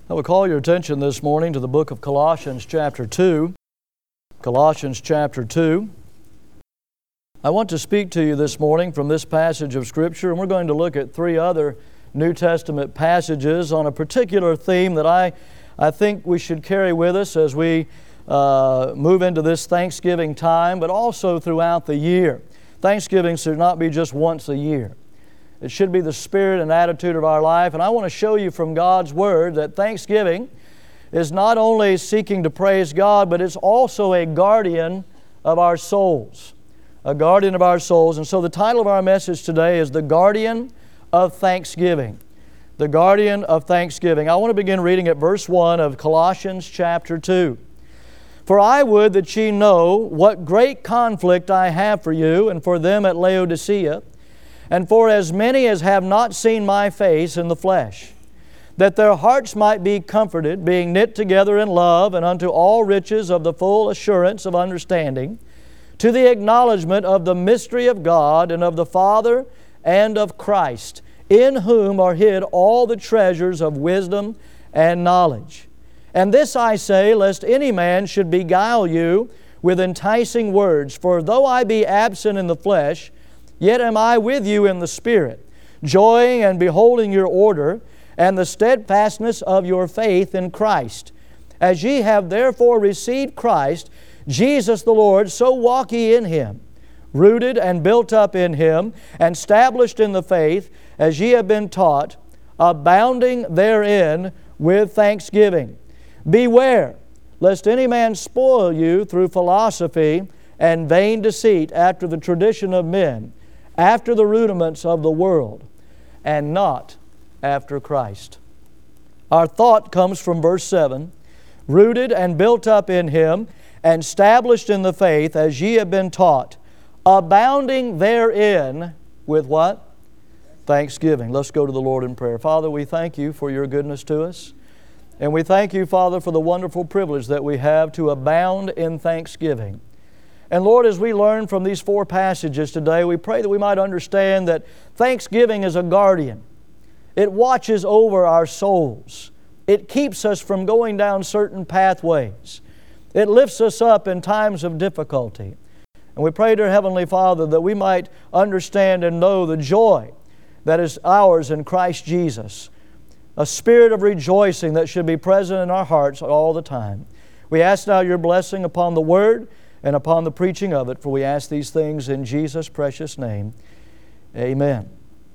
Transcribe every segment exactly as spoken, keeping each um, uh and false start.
I will call your attention this morning to the book of Colossians chapter two. Colossians chapter two. I want to speak to you this morning from this passage of Scripture, and we're going to look at three other New Testament passages on a particular theme that I, I think we should carry with us as we uh, move into this Thanksgiving time, but also throughout the year. Thanksgiving should not be just once a year. It should be the spirit and attitude of our life. And I want to show you from God's Word that Thanksgiving is not only seeking to praise God, but it's also a guardian of our souls. A guardian of our souls. And so the title of our message today is The Guardian of Thanksgiving. The Guardian of Thanksgiving. I want to begin reading at verse one of Colossians chapter two. For I would that ye know what great conflict I have for you and for them at Laodicea, and for as many as have not seen my face in the flesh, that their hearts might be comforted, being knit together in love, and unto all riches of the full assurance of understanding, to the acknowledgement of the mystery of God and of the Father and of Christ, in whom are hid all the treasures of wisdom and knowledge. And this I say, lest any man should beguile you with enticing words. For though I be absent in the flesh, yet am I with you in the Spirit, joying and beholding your order, and the steadfastness of your faith in Christ. As ye have therefore received Christ, Jesus the Lord, so walk ye in Him, rooted and built up in Him, and established in the faith, as ye have been taught, abounding therein with thanksgiving. Beware, lest any man spoil you through philosophy and vain deceit, after the tradition of men, after the rudiments of the world, and not after Christ. Our thought comes from verse seven. Rooted and built up in Him, and established in the faith, as ye have been taught, abounding therein with what? Thanksgiving. Let's go to the Lord in prayer. Father, we thank You for Your goodness to us. And we thank You, Father, for the wonderful privilege that we have to abound in thanksgiving. And Lord, as we learn from these four passages today, we pray that we might understand that thanksgiving is a guardian. It watches over our souls. It keeps us from going down certain pathways. It lifts us up in times of difficulty. And we pray, dear Heavenly Father, that we might understand and know the joy that is ours in Christ Jesus. A spirit of rejoicing that should be present in our hearts all the time. We ask now Your blessing upon the Word and upon the preaching of it, for we ask these things in Jesus' precious name. Amen.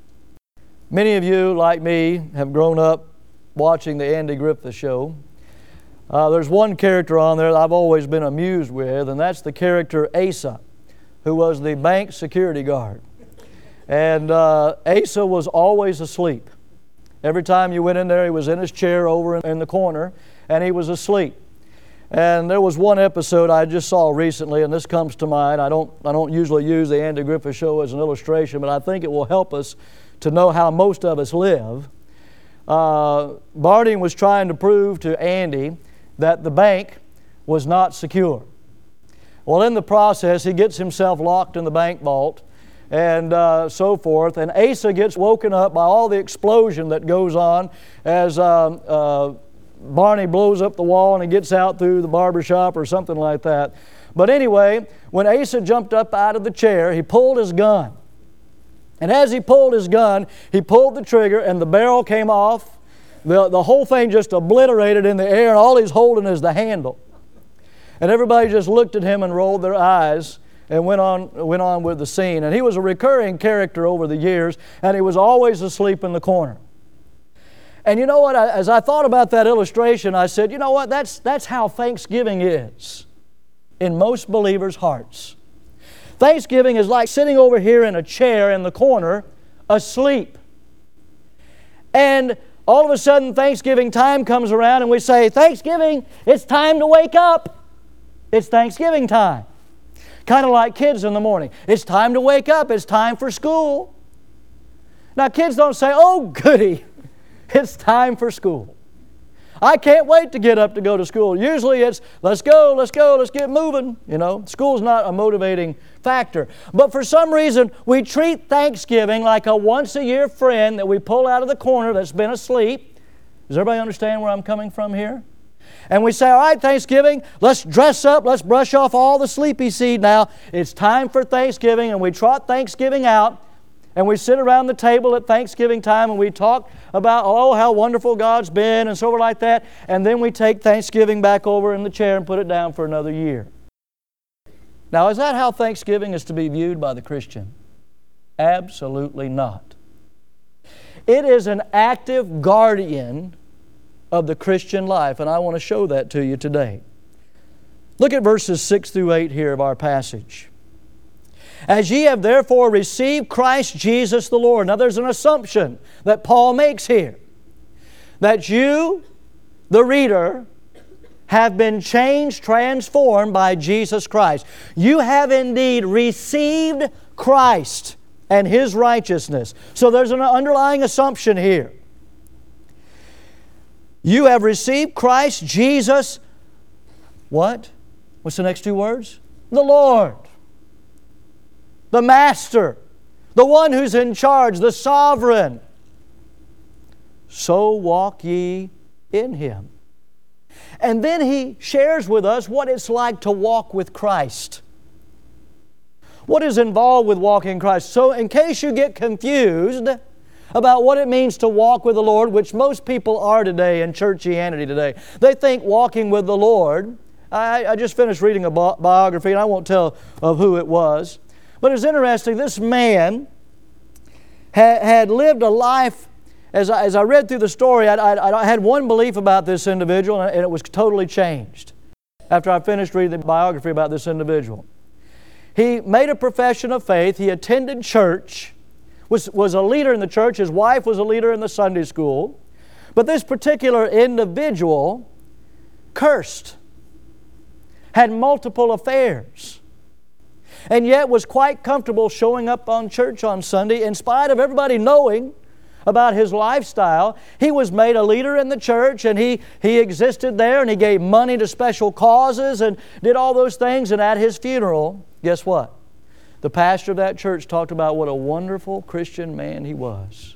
Many of you, like me, have grown up watching the Andy Griffith Show. Uh, there's one character on there that I've always been amused with, and that's the character Asa, who was the bank security guard. And uh, Asa was always asleep. Every time you went in there, he was in his chair over in the corner, and he was asleep. And there was one episode I just saw recently, and this comes to mind. I don't, I don't usually use the Andy Griffith Show as an illustration, but I think it will help us to know how most of us live. Uh, Barney was trying to prove to Andy that the bank was not secure. Well, in the process, he gets himself locked in the bank vault and uh, so forth, and Asa gets woken up by all the explosion that goes on as uh, uh, Barney blows up the wall and he gets out through the barber shop or something like that. But anyway, when Asa jumped up out of the chair, he pulled his gun. And as he pulled his gun, he pulled the trigger and the barrel came off. The, the whole thing just obliterated in the air, and all he's holding is the handle. And everybody just looked at him and rolled their eyes and went on, went on with the scene. And he was a recurring character over the years, and he was always asleep in the corner. And you know what, as I thought about that illustration, I said, you know what, that's, that's how Thanksgiving is in most believers' hearts. Thanksgiving is like sitting over here in a chair in the corner, asleep. And all of a sudden, Thanksgiving time comes around and we say, Thanksgiving, it's time to wake up. It's Thanksgiving time. Kind of like kids in the morning. It's time to wake up. It's time for school. Now, kids don't say, oh, goody. It's time for school. I can't wait to get up to go to school. Usually it's, let's go, let's go, let's get moving. You know, school's not a motivating factor. But for some reason, we treat Thanksgiving like a once-a-year friend that we pull out of the corner that's been asleep. Does everybody understand where I'm coming from here? And we say, all right, Thanksgiving, let's dress up, let's brush off all the sleepy seed now. It's time for Thanksgiving, and we trot Thanksgiving out, and we sit around the table at Thanksgiving time, and we talk about, oh, how wonderful God's been, and so forth like that, and then we take Thanksgiving back over in the chair and put it down for another year. Now, is that how Thanksgiving is to be viewed by the Christian? Absolutely not. It is an active guardian of the Christian life, and I want to show that to you today. Look at verses six through eight here of our passage. As ye have therefore received Christ Jesus the Lord. Now there's an assumption that Paul makes here, that you, the reader, have been changed, transformed by Jesus Christ. You have indeed received Christ and His righteousness. So there's an underlying assumption here. You have received Christ Jesus, what? What's the next two words? The Lord, the Master, the one who's in charge, the sovereign. So walk ye in Him. And then he shares with us what it's like to walk with Christ. What is involved with walking in Christ? So in case you get confused about what it means to walk with the Lord, which most people are today in churchianity today, they think walking with the Lord, I, I just finished reading a bi- biography, and I won't tell of who it was, but it's interesting. This man had, had lived a life. As I, as I read through the story, I, I, I had one belief about this individual, and it was totally changed after I finished reading the biography about this individual. He made a profession of faith. He attended church, was, was a leader in the church. His wife was a leader in the Sunday school. But this particular individual cursed, had multiple affairs, and yet was quite comfortable showing up on church on Sunday in spite of everybody knowing about his lifestyle. He was made a leader in the church, and he, he existed there, and he gave money to special causes and did all those things. And at his funeral, guess what? The pastor of that church talked about what a wonderful Christian man he was.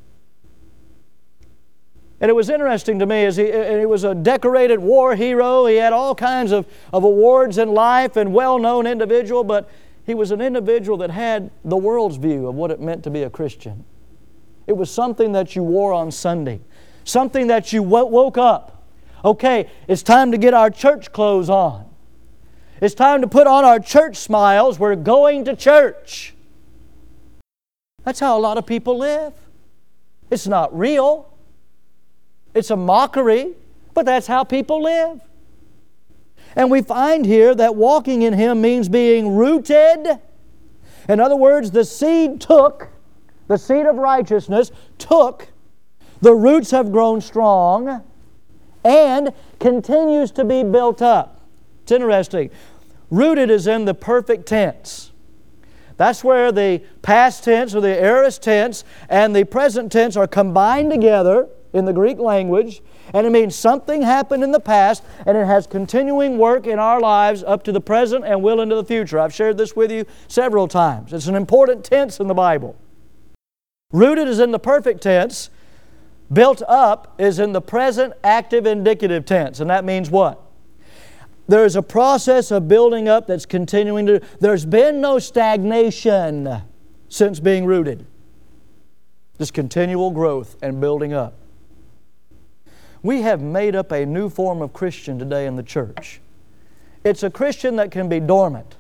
And it was interesting to me, as he, he was a decorated war hero. He had all kinds of, of awards in life and well-known individual, but he was an individual that had the world's view of what it meant to be a Christian. It was something that you wore on Sunday. Something that you woke up. Okay, it's time to get our church clothes on. It's time to put on our church smiles. We're going to church. That's how a lot of people live. It's not real. It's a mockery, but that's how people live. And we find here that walking in Him means being rooted. In other words, the seed took The seed of righteousness took, the roots have grown strong, and continues to be built up. It's interesting. Rooted is in the perfect tense. That's where the past tense or the aorist tense and the present tense are combined together in the Greek language, and it means something happened in the past and it has continuing work in our lives up to the present and will into the future. I've shared this with you several times. It's an important tense in the Bible. Rooted is in the perfect tense. Built up is in the present active indicative tense. And that means what? There is a process of building up that's continuing to... There's been no stagnation since being rooted. Just continual growth and building up. We have made up a new form of Christian today in the church. It's a Christian that can be dormant.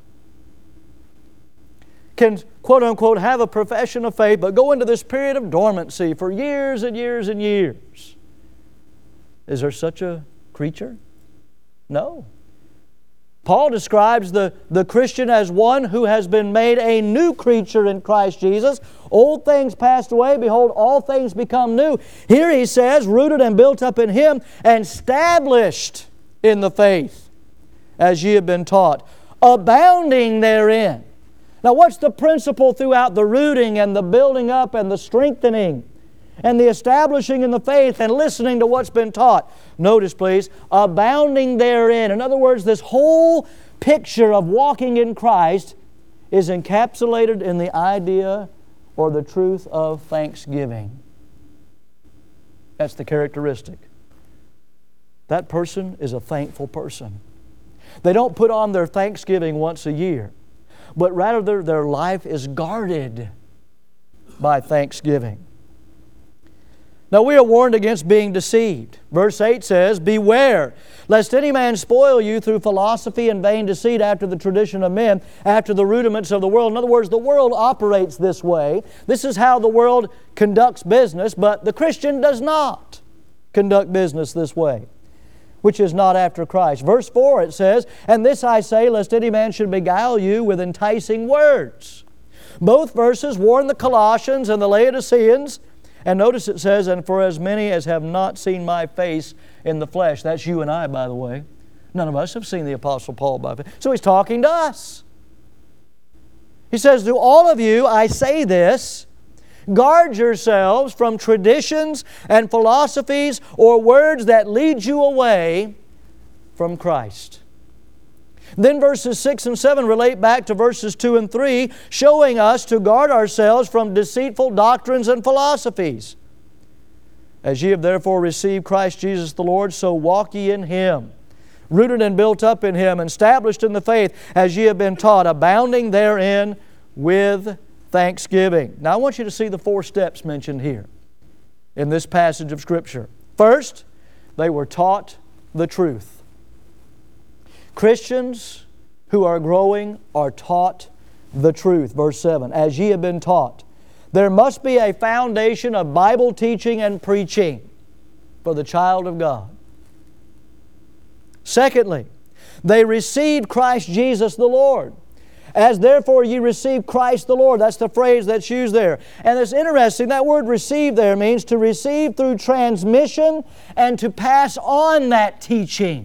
Can, quote unquote, have a profession of faith, but go into this period of dormancy for years and years and years. Is there such a creature? No. Paul describes the, the Christian as one who has been made a new creature in Christ Jesus. Old things passed away, behold, all things become new. Here he says, rooted and built up in Him, and established in the faith, as ye have been taught, abounding therein. Now, what's the principle throughout the rooting and the building up and the strengthening and the establishing in the faith and listening to what's been taught? Notice, please, abounding therein. In other words, this whole picture of walking in Christ is encapsulated in the idea or the truth of thanksgiving. That's the characteristic. That person is a thankful person. They don't put on their thanksgiving once a year, but rather their, their life is guarded by thanksgiving. Now we are warned against being deceived. Verse eight says, "Beware, lest any man spoil you through philosophy and vain deceit after the tradition of men, after the rudiments of the world." In other words, the world operates this way. This is how the world conducts business, but the Christian does not conduct business this way, which is not after Christ. Verse four it says, "And this I say, lest any man should beguile you with enticing words." Both verses warn the Colossians and the Laodiceans. And notice it says, "And for as many as have not seen my face in the flesh." That's you and I, by the way. None of us have seen the Apostle Paul by face. So he's talking to us. He says, "To all of you I say this, guard yourselves from traditions and philosophies or words that lead you away from Christ." Then verses six and seven relate back to verses two and three, showing us to guard ourselves from deceitful doctrines and philosophies. "As ye have therefore received Christ Jesus the Lord, so walk ye in Him, rooted and built up in Him, and established in the faith, as ye have been taught, abounding therein with thanksgiving." Now I want you to see the four steps mentioned here in this passage of Scripture. First, they were taught the truth. Christians who are growing are taught the truth. Verse seven, "As ye have been taught." There must be a foundation of Bible teaching and preaching for the child of God. Secondly, they received Christ Jesus the Lord. "As therefore ye receive Christ the Lord." That's the phrase that's used there. And it's interesting, that word receive there means to receive through transmission and to pass on that teaching.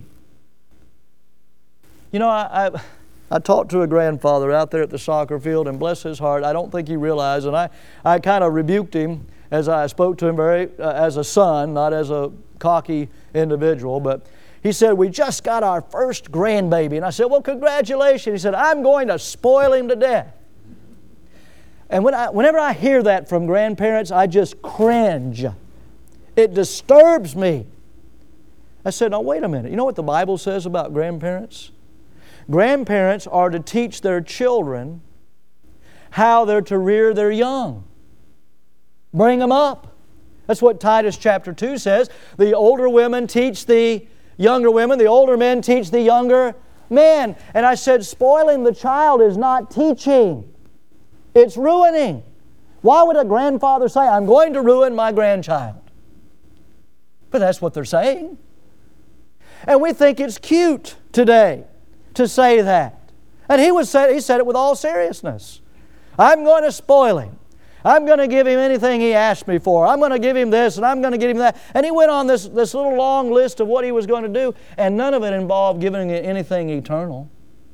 You know, I, I, I talked to a grandfather out there at the soccer field, and bless his heart, I don't think he realized, and I, I kind of rebuked him as I spoke to him very uh, as a son, not as a cocky individual, but he said, "We just got our first grandbaby." And I said, "Well, congratulations." He said, "I'm going to spoil him to death." And when I, whenever I hear that from grandparents, I just cringe. It disturbs me. I said, "Now wait a minute. You know what the Bible says about grandparents? Grandparents are to teach their children how they're to rear their young. Bring them up. That's what Titus chapter two says. The older women teach the younger women. The older men teach the younger men." And I said, spoiling the child is not teaching. It's ruining. Why would a grandfather say, "I'm going to ruin my grandchild"? But that's what they're saying. And we think it's cute today to say that. And he was say, he said it with all seriousness. "I'm going to spoil him. I'm going to give him anything he asked me for. I'm going to give him this and I'm going to give him that." And he went on this, this little long list of what he was going to do, and none of it involved giving anything eternal.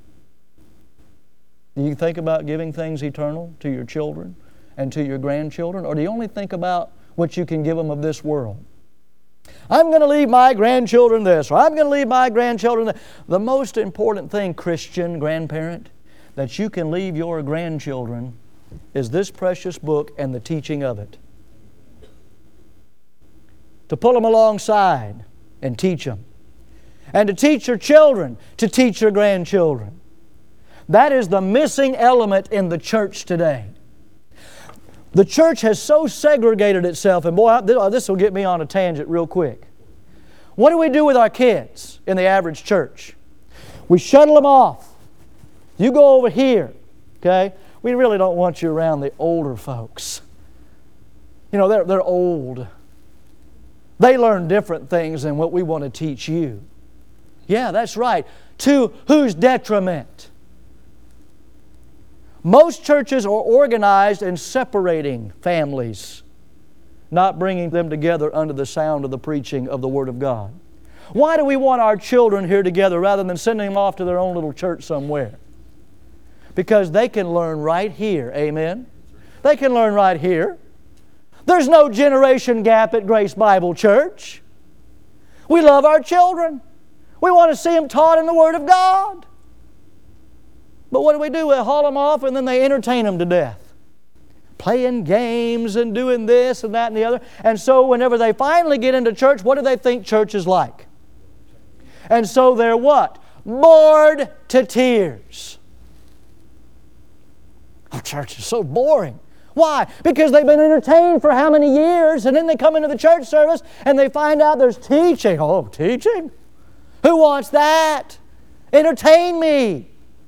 Do you think about giving things eternal to your children and to your grandchildren? Or do you only think about what you can give them of this world? "I'm going to leave my grandchildren this," or "I'm going to leave my grandchildren that." The most important thing, Christian grandparent, that you can leave your grandchildren is this precious book and the teaching of it. To pull them alongside and teach them. And to teach your children to teach your grandchildren. That is the missing element in the church today. The church has so segregated itself, and boy, this will get me on a tangent real quick. What do we do with our kids in the average church? We shuttle them off. You go over here, okay? We really don't want you around the older folks. You know, they're, they're old. They learn different things than what we want to teach you. Yeah, that's right. To whose detriment? Most churches are organized in separating families, not bringing them together under the sound of the preaching of the Word of God. Why do we want our children here together rather than sending them off to their own little church somewhere? Because they can learn right here, amen? They can learn right here. There's no generation gap at Grace Bible Church. We love our children. We want to see them taught in the Word of God. But what do we do? We haul them off and then they entertain them to death. playing games and doing this and that and the other. And so whenever they finally get into church, what do they think church is like? And so they're what? Bored to tears. Oh, church is so boring. Why? Because they've been entertained for how many years, and then they come into the church service and they find out there's teaching. Oh, teaching? Who wants that? Entertain me.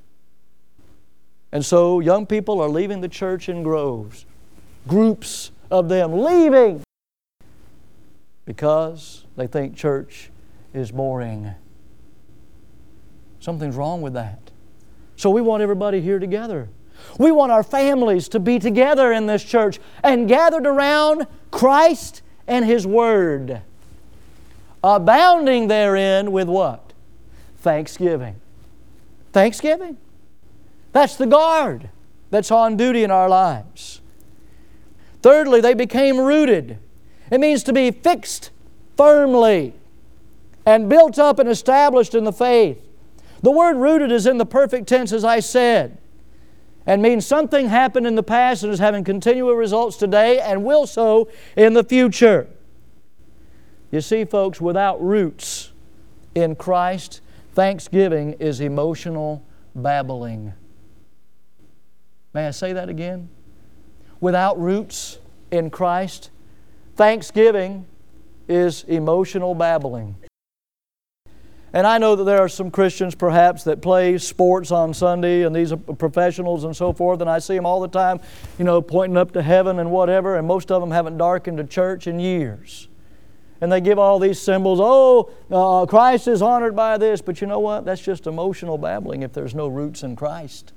And so young people are leaving the church in groves, groups of them leaving because they think church is boring. Something's wrong with that. So we want everybody here together. We want our families to be together in this church and gathered around Christ and His Word, abounding therein with what? Thanksgiving. Thanksgiving. That's the guard that's on duty in our lives. Thirdly, they became rooted. It means to be fixed firmly and built up and established in the faith. The word rooted is in the perfect tense, as I said, and means something happened in the past and is having continual results today and will so in the future. You see, folks, without roots in Christ, thanksgiving is emotional babbling. May I say that again? Without roots in Christ, thanksgiving is emotional babbling. And I know that there are some Christians perhaps that play sports on Sunday, and these are professionals and so forth, and I see them all the time, you know, pointing up to heaven and whatever, and most of them haven't darkened a church in years. And they give all these symbols, oh, uh, Christ is honored by this, but you know what? That's just emotional babbling if there's no roots in Christ.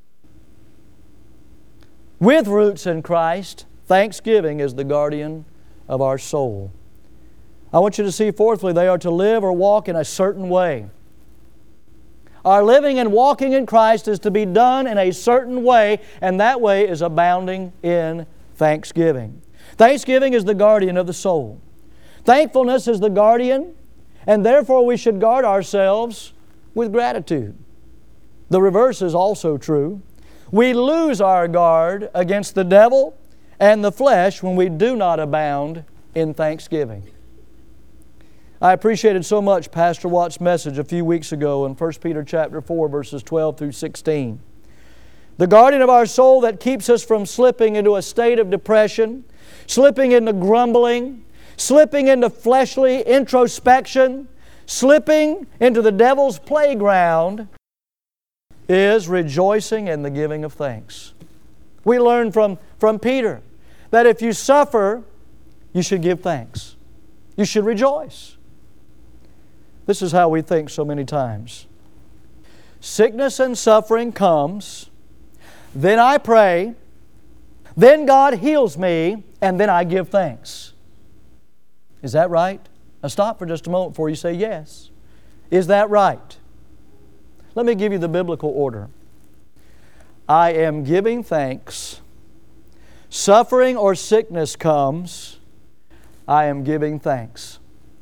With roots in Christ, thanksgiving is the guardian of our soul. I want you to see, fourthly, they are to live or walk in a certain way. Our living and walking in Christ is to be done in a certain way, and that way is abounding in thanksgiving. Thanksgiving is the guardian of the soul. Thankfulness is the guardian, and therefore we should guard ourselves with gratitude. The reverse is also true. We lose our guard against the devil and the flesh when we do not abound in thanksgiving. I appreciated so much Pastor Watt's message a few weeks ago in First Peter chapter four, verses twelve through sixteen. The guardian of our soul that keeps us from slipping into a state of depression, slipping into grumbling, slipping into fleshly introspection, slipping into the devil's playground, is rejoicing in the giving of thanks. We learn from, from Peter that if you suffer, you should give thanks. You should rejoice. This is how we think so many times. Sickness and suffering comes, then I pray, then God heals me, and then I give thanks. Is that right? Now stop for just a moment before you say yes. Is that right? Let me give you the biblical order. I am giving thanks. Suffering or sickness comes, I am giving thanks.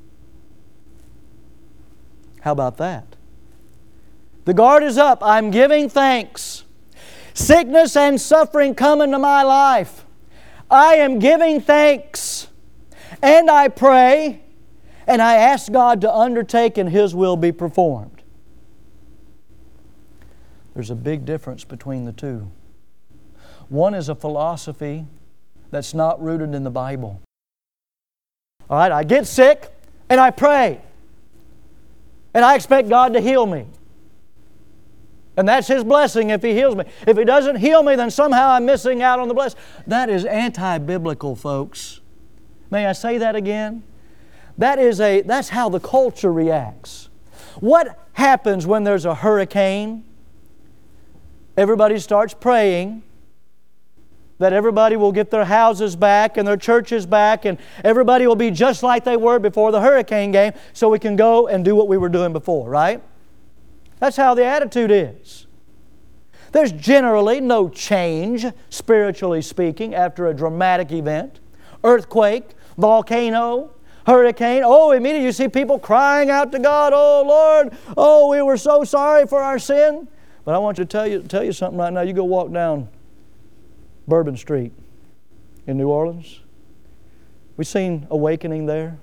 How about that? The guard is up. I'm giving thanks. Sickness and suffering come into my life. I am giving thanks. And I pray, and I ask God to undertake and His will be performed. There's a big difference between the two. One is a philosophy that's not rooted in the Bible. All right, I get sick, and I pray. And I expect God to heal me. And that's His blessing if He heals me. If He doesn't heal me, then somehow I'm missing out on the blessing. That is anti-biblical, folks. May I say that again? That is a, that's how the culture reacts. What happens when there's a hurricane? Everybody starts praying that everybody will get their houses back and their churches back, and everybody will be just like they were before the hurricane came, so we can go and do what we were doing before, right? That's how the attitude is. There's generally no change, spiritually speaking, after a dramatic event. Earthquake, volcano, hurricane. Oh, immediately you see people crying out to God, oh Lord, oh we were so sorry for our sin. But I want you to tell you, tell you something right now. You go walk down Bourbon Street in New Orleans? We seen awakening there?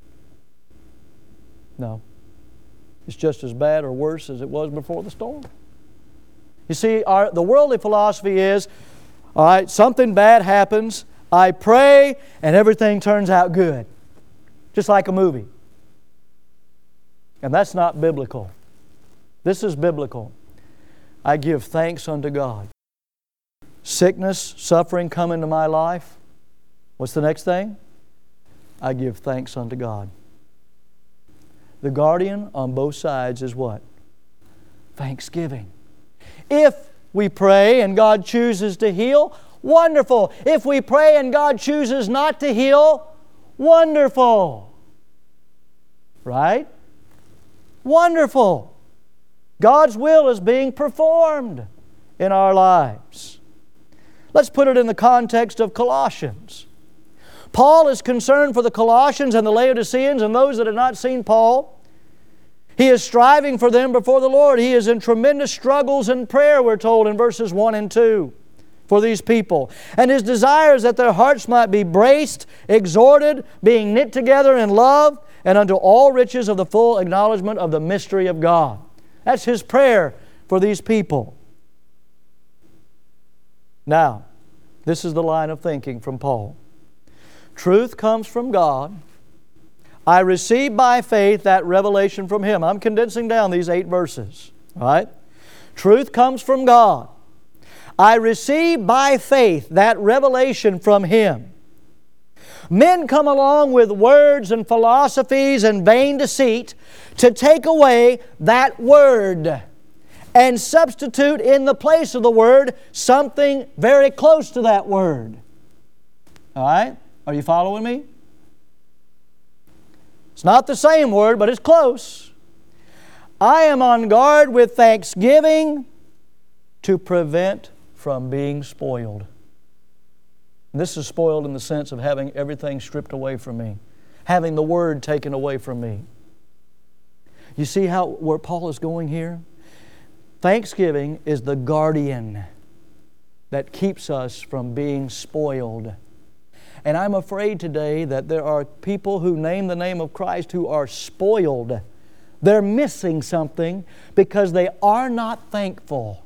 No. It's just as bad or worse as it was before the storm. You see, our, the worldly philosophy is, all right, something bad happens, I pray, and everything turns out good. Just like a movie. And that's not biblical. This is biblical. I give thanks unto God. Sickness, suffering come into my life. What's the next thing? I give thanks unto God. The guardian on both sides is what? Thanksgiving. If we pray and God chooses to heal, wonderful. If we pray and God chooses not to heal, wonderful. Right? Wonderful. God's will is being performed in our lives. Let's put it in the context of Colossians. Paul is concerned for the Colossians and the Laodiceans and those that have not seen Paul. He is striving for them before the Lord. He is in tremendous struggles and prayer, we're told in verses one and two, for these people. And his desire is that their hearts might be braced, exhorted, being knit together in love, and unto all riches of the full acknowledgement of the mystery of God. That's his prayer for these people. Now, this is the line of thinking from Paul. Truth comes from God. I receive by faith that revelation from Him. I'm condensing down these eight verses. All right? Truth comes from God. I receive by faith that revelation from Him. Men come along with words and philosophies and vain deceit to take away that word and substitute in the place of the word something very close to that word. All right? Are you following me? It's not the same word, but it's close. I am on guard with thanksgiving to prevent from being spoiled. This is spoiled in the sense of having everything stripped away from me, having the Word taken away from me. You see how where Paul is going here? Thanksgiving is the guardian that keeps us from being spoiled. And I'm afraid today that there are people who name the name of Christ who are spoiled. They're missing something because they are not thankful.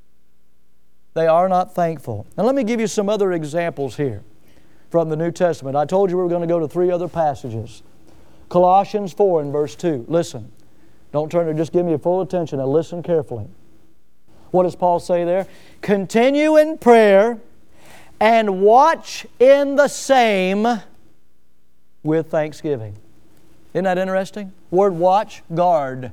They are not thankful. Now let me give you some other examples here from the New Testament. I told you we were going to go to three other passages. Colossians four and verse two. Listen. Don't turn to just give me your full attention. Now listen carefully. What does Paul say there? Continue in prayer and watch in the same with thanksgiving. Isn't that interesting? Word watch, guard.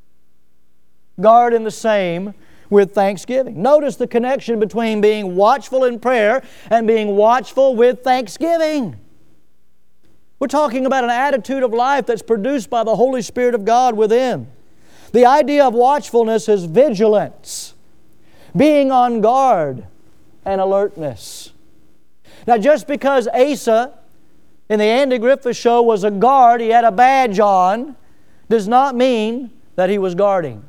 Guard in the same with thanksgiving. Notice the connection between being watchful in prayer and being watchful with thanksgiving. We're talking about an attitude of life that's produced by the Holy Spirit of God within. The idea of watchfulness is vigilance, being on guard, and alertness. Now, just because Asa in the Andy Griffith Show was a guard, he had a badge on, does not mean that he was guarding.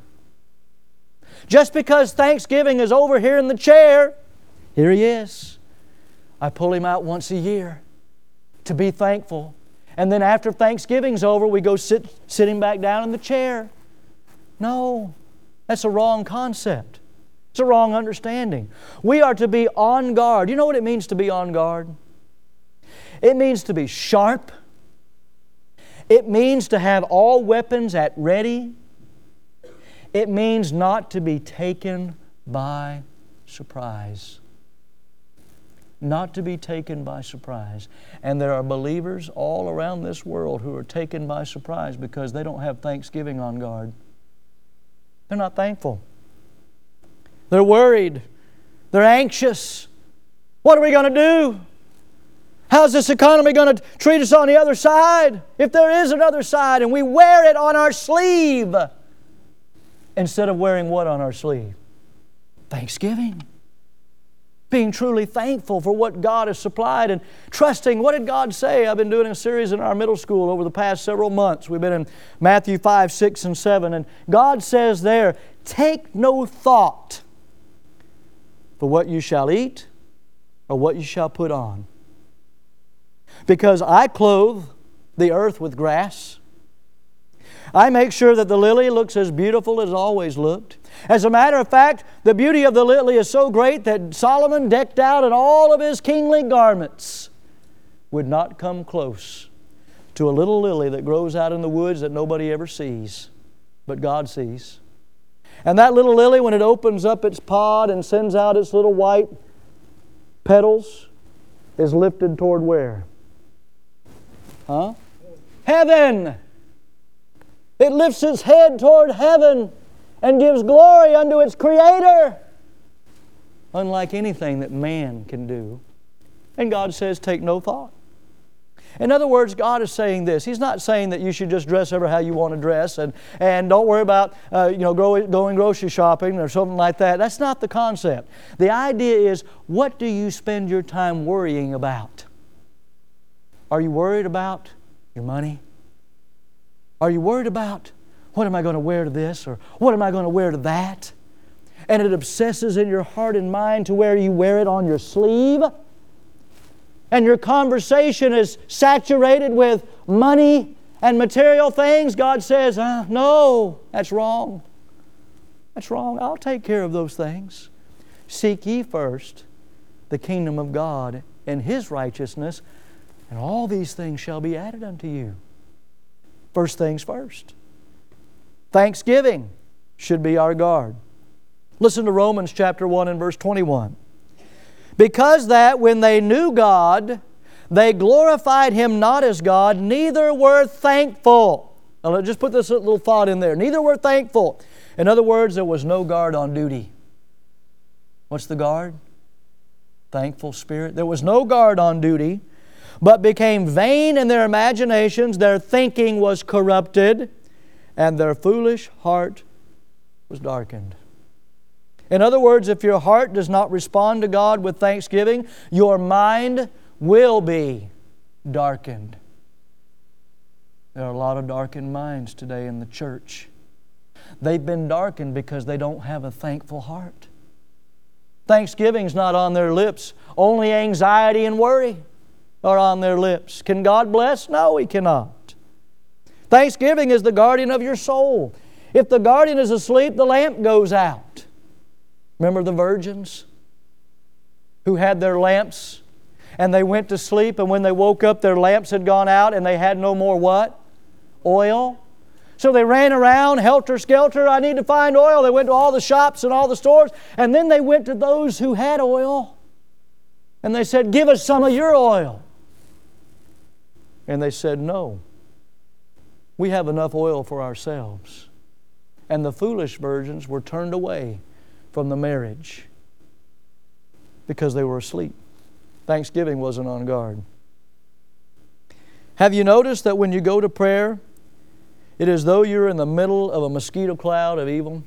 Just because Thanksgiving is over here in the chair, here he is. I pull him out once a year to be thankful. And then after Thanksgiving's over, we go sit, sit him back down in the chair. No, that's a wrong concept. It's a wrong understanding. We are to be on guard. You know what it means to be on guard? It means to be sharp. It means to have all weapons at ready. It means not to be taken by surprise. Not to be taken by surprise. And there are believers all around this world who are taken by surprise because they don't have thanksgiving on guard. They're not thankful. They're worried. They're anxious. What are we going to do? How's this economy going to treat us on the other side? If there is another side, and we wear it on our sleeve instead of wearing what on our sleeve? Thanksgiving. Being truly thankful for what God has supplied and trusting. What did God say? I've been doing a series in our middle school over the past several months. We've been in Matthew five, six, and seven. And God says there, take no thought for what you shall eat or what you shall put on. because I clothe the earth with grass. I make sure that the lily looks as beautiful as it always looked. As a matter of fact, the beauty of the lily is so great that Solomon, decked out in all of his kingly garments, would not come close to a little lily that grows out in the woods that nobody ever sees, but God sees. And that little lily, when it opens up its pod and sends out its little white petals, is lifted toward where? Huh? Heaven! It lifts its head toward heaven and gives glory unto its Creator, unlike anything that man can do. And God says, take no thought. In other words, God is saying this. He's not saying that you should just dress ever how you want to dress and, and don't worry about uh, you know, go, going grocery shopping or something like that. That's not the concept. The idea is, what do you spend your time worrying about? Are you worried about your money? Are you worried about, what am I going to wear to this, or what am I going to wear to that? And it obsesses in your heart and mind to where you wear it on your sleeve? And your conversation is saturated with money and material things? God says, uh, no, that's wrong. That's wrong. I'll take care of those things. Seek ye first the kingdom of God and His righteousness, and all these things shall be added unto you. First things first. Thanksgiving should be our guard. Listen to Romans chapter one and verse twenty-one. Because that when they knew God, they glorified Him not as God, neither were thankful. Now let's just put this little thought in there. Neither were thankful. In other words, there was no guard on duty. What's the guard? Thankful spirit. There was no guard on duty, but became vain in their imaginations. Their thinking was corrupted, and their foolish heart was darkened. In other words, if your heart does not respond to God with thanksgiving, your mind will be darkened. There are a lot of darkened minds today in the church. They've been darkened because they don't have a thankful heart. Thanksgiving's not on their lips. Only anxiety and worry are on their lips. Can God bless? No, He cannot. Thanksgiving is the guardian of your soul. If the guardian is asleep, the lamp goes out. Remember the virgins who had their lamps and they went to sleep, and when they woke up their lamps had gone out and they had no more what? Oil. So they ran around helter-skelter. I need to find oil. They went to all the shops and all the stores, and then they went to those who had oil and they said, give us some of your oil. And they said, no. We have enough oil for ourselves. And the foolish virgins were turned away from the marriage because they were asleep. Thanksgiving wasn't on guard. Have you noticed that when you go to prayer, it is as though you're in the middle of a mosquito cloud of evil?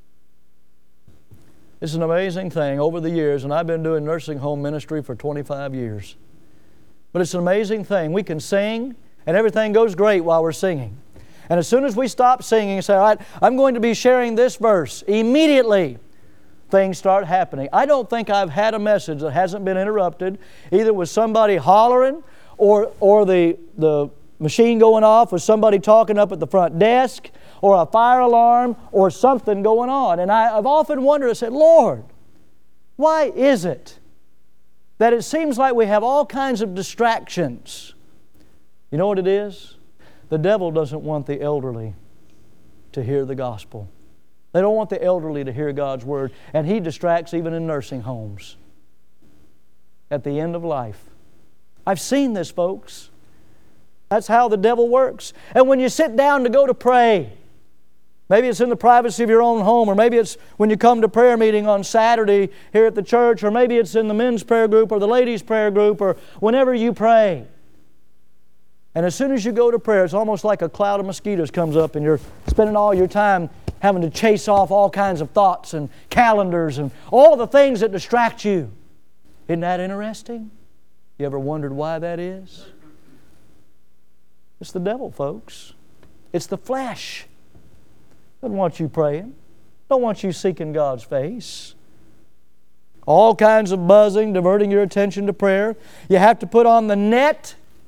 It's an amazing thing over the years, and I've been doing nursing home ministry for twenty-five years. But it's an amazing thing. We can sing, and everything goes great while we're singing. And as soon as we stop singing and say, all right, I'm going to be sharing this verse, immediately things start happening. I don't think I've had a message that hasn't been interrupted, either with somebody hollering or, or the, the machine going off, with somebody talking up at the front desk, or a fire alarm, or something going on. And I, I've often wondered, I said, Lord, why is it that it seems like we have all kinds of distractions? You know what it is? The devil doesn't want the elderly to hear the gospel. They don't want the elderly to hear God's Word. And he distracts even in nursing homes at the end of life. I've seen this, folks. That's how the devil works. And when you sit down to go to pray, maybe it's in the privacy of your own home, or maybe it's when you come to prayer meeting on Saturday here at the church, or maybe it's in the men's prayer group or the ladies' prayer group, or whenever you pray. And as soon as you go to prayer, it's almost like a cloud of mosquitoes comes up, and you're spending all your time having to chase off all kinds of thoughts and calendars and all the things that distract you. Isn't that interesting? You ever wondered why that is? It's the devil, folks. It's the flesh. Doesn't want you praying. Don't want you seeking God's face. All kinds of buzzing, diverting your attention to prayer. You have to put on the net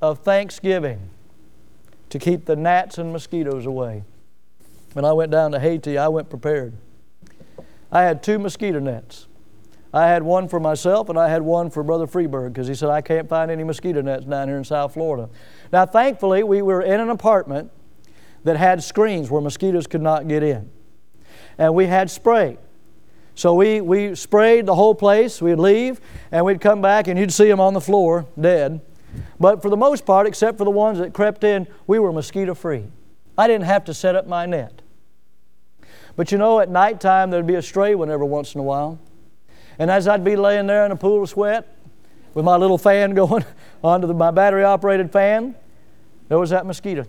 of thanksgiving to keep the gnats and mosquitoes away. When I went down to Haiti, I went prepared. I had two mosquito nets. I had one for myself and I had one for Brother Freeberg because he said, I can't find any mosquito nets down here in South Florida. Now, thankfully, we were in an apartment that had screens where mosquitoes could not get in. And we had spray. So we, we sprayed the whole place. We'd leave and we'd come back and you'd see them on the floor dead. But for the most part, except for the ones that crept in, we were mosquito-free. I didn't have to set up my net. But you know, at nighttime, there'd be a stray one every once in a while. And as I'd be laying there in a pool of sweat with my little fan going onto the, my battery-operated fan, there was that mosquito.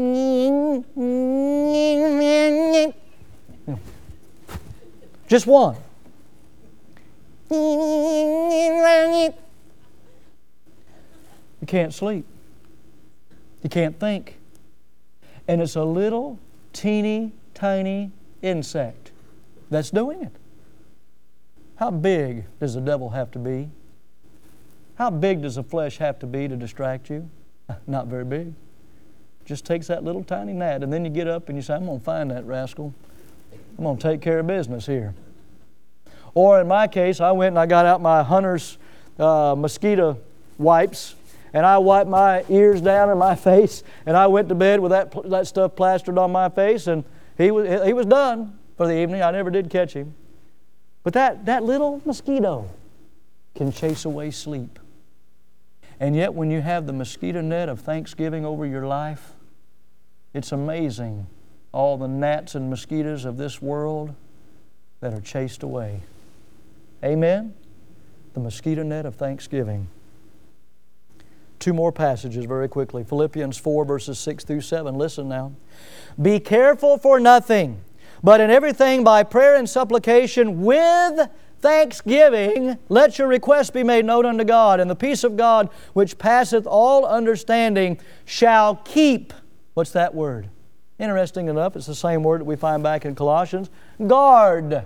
Just one. You can't sleep. You can't think. And it's a little, teeny, tiny insect that's doing it. How big does the devil have to be? How big does the flesh have to be to distract you? Not very big. Just takes that little tiny gnat, and then you get up and you say, I'm going to find that rascal. I'm going to take care of business here. Or in my case, I went and I got out my hunter's uh, mosquito wipes, and I wiped my ears down and my face, and I went to bed with that, that stuff plastered on my face, and he was, he was done for the evening. I never did catch him. But that, that little mosquito can chase away sleep. And yet when you have the mosquito net of thanksgiving over your life, it's amazing all the gnats and mosquitoes of this world that are chased away. Amen? The mosquito net of thanksgiving. Two more passages very quickly. Philippians four, verses six through seven. Listen now. Be careful for nothing, but in everything by prayer and supplication with thanksgiving, let your requests be made known unto God, and the peace of God, which passeth all understanding, shall keep. What's that word? Interesting enough, it's the same word that we find back in Colossians. Guard.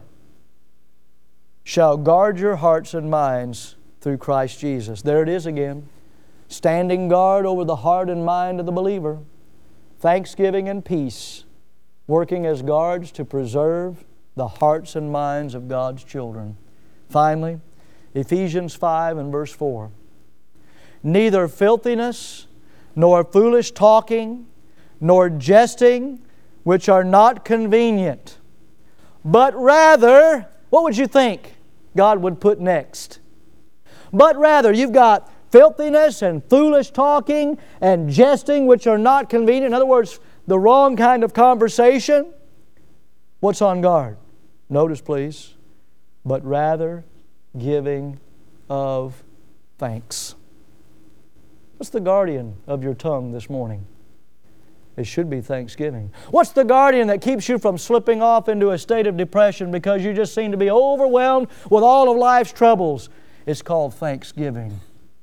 Shall guard your hearts and minds through Christ Jesus. There it is again. Standing guard over the heart and mind of the believer. Thanksgiving and peace, working as guards to preserve the hearts and minds of God's children. Finally, Ephesians five and verse four. Neither filthiness, nor foolish talking, nor jesting, which are not convenient, but rather, what would you think God would put next? But rather, you've got filthiness and foolish talking and jesting, which are not convenient. In other words, the wrong kind of conversation. What's on guard? Notice, please, but rather giving of thanks. What's the guardian of your tongue this morning? It should be thanksgiving. What's the guardian that keeps you from slipping off into a state of depression because you just seem to be overwhelmed with all of life's troubles? It's called thanksgiving.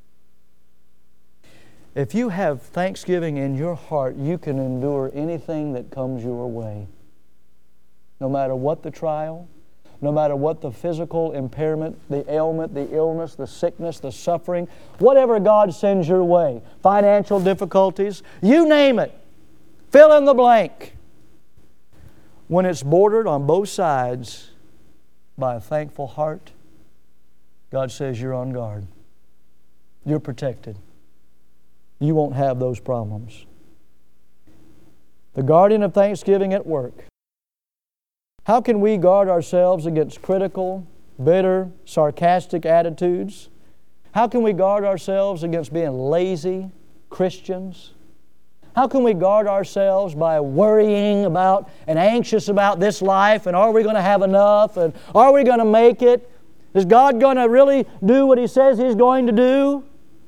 If you have thanksgiving in your heart, you can endure anything that comes your way. No matter what the trial, no matter what the physical impairment, the ailment, the illness, the sickness, the suffering, whatever God sends your way, financial difficulties, you name it, fill in the blank. When it's bordered on both sides by a thankful heart, God says you're on guard. You're protected. You won't have those problems. The guardian of thanksgiving at work. How can we guard ourselves against critical, bitter, sarcastic attitudes? How can we guard ourselves against being lazy Christians? How can we guard ourselves by worrying about and anxious about this life, and are we going to have enough, and are we going to make it? Is God going to really do what He says He's going to do?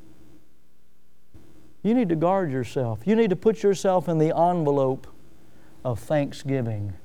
You need to guard yourself. You need to put yourself in the envelope of thanksgiving.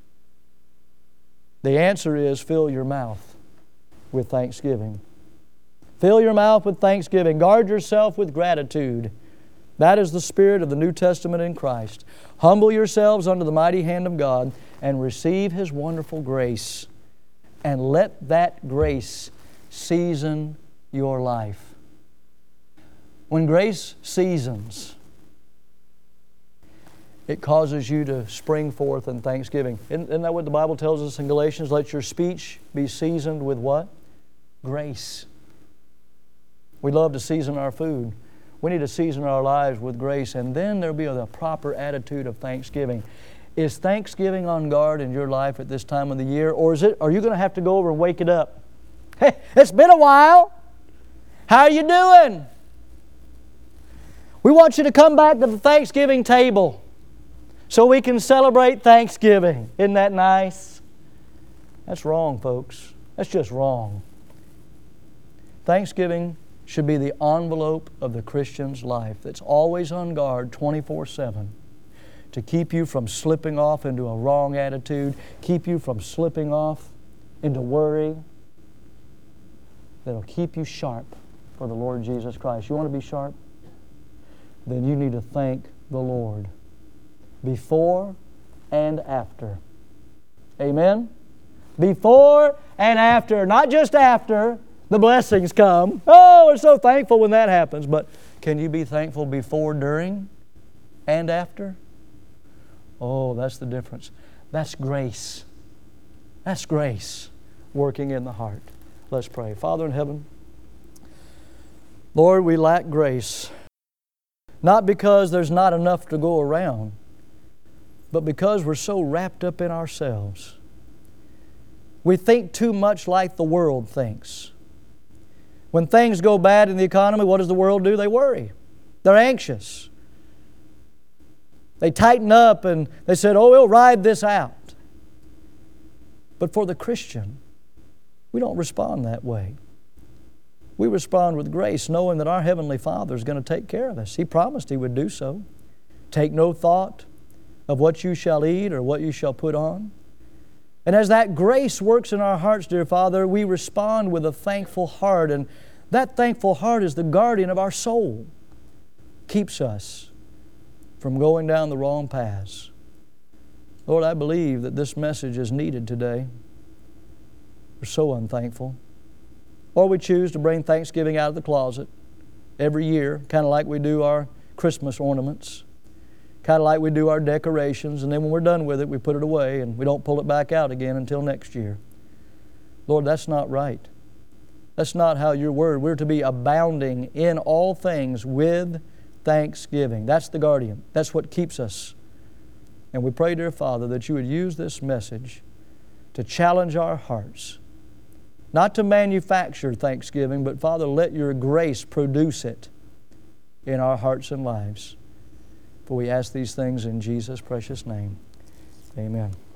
The answer is fill your mouth with thanksgiving. Fill your mouth with thanksgiving. Guard yourself with gratitude. That is the spirit of the New Testament in Christ. Humble yourselves under the mighty hand of God and receive His wonderful grace. And let that grace season your life. When grace seasons, it causes you to spring forth in thanksgiving. Isn't, isn't that what the Bible tells us in Galatians? Let your speech be seasoned with what? Grace. We love to season our food. We need to season our lives with grace, and then there'll be a proper attitude of thanksgiving. Is Thanksgiving on guard in your life at this time of the year, or is it? Are you going to have to go over and wake it up? Hey, it's been a while. How are you doing? We want you to come back to the Thanksgiving table so we can celebrate Thanksgiving. Isn't that nice? That's wrong, folks. That's just wrong. Thanksgiving should be the envelope of the Christian's life that's always on guard twenty-four seven to keep you from slipping off into a wrong attitude, keep you from slipping off into worry, that'll keep you sharp for the Lord Jesus Christ. You want to be sharp? Then you need to thank the Lord before and after. Amen? Before and after, not just after the blessings come. Oh, we're so thankful when that happens. But can you be thankful before, during, and after? Oh, that's the difference. That's grace. That's grace working in the heart. Let's pray. Father in heaven, Lord, we lack grace. Not because there's not enough to go around, but because we're so wrapped up in ourselves. We think too much like the world thinks. When things go bad in the economy, what does the world do? They worry. They're anxious. They tighten up and they said, oh, we'll ride this out. But for the Christian, we don't respond that way. We respond with grace, knowing that our Heavenly Father is going to take care of us. He promised He would do so. Take no thought of what you shall eat or what you shall put on. And as that grace works in our hearts, dear Father, we respond with a thankful heart. And that thankful heart is the guardian of our soul. Keeps us from going down the wrong paths. Lord, I believe that this message is needed today. We're so unthankful. Or we choose to bring Thanksgiving out of the closet every year, kind of like we do our Christmas ornaments, kind of like we do our decorations, and then when we're done with it, we put it away and we don't pull it back out again until next year. Lord, that's not right. That's not how your word. We're to be abounding in all things with thanksgiving. That's the guardian. That's what keeps us. And we pray, dear Father, that you would use this message to challenge our hearts. Not to manufacture thanksgiving, but Father, let your grace produce it in our hearts and lives. For we ask these things in Jesus' precious name. Amen.